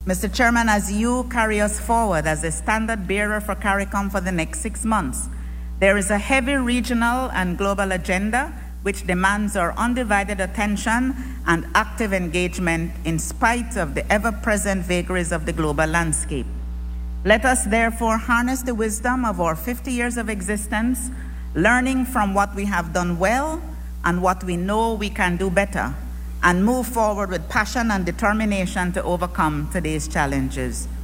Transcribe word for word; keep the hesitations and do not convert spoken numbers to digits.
Mister Chairman, as you carry us forward as a standard bearer for CARICOM for the next six months, there is a heavy regional and global agenda which demands our undivided attention and active engagement in spite of the ever-present vagaries of the global landscape. Let us therefore harness the wisdom of our fifty years of existence, learning from what we have done well and what we know we can do better, and move forward with passion and determination to overcome today's challenges.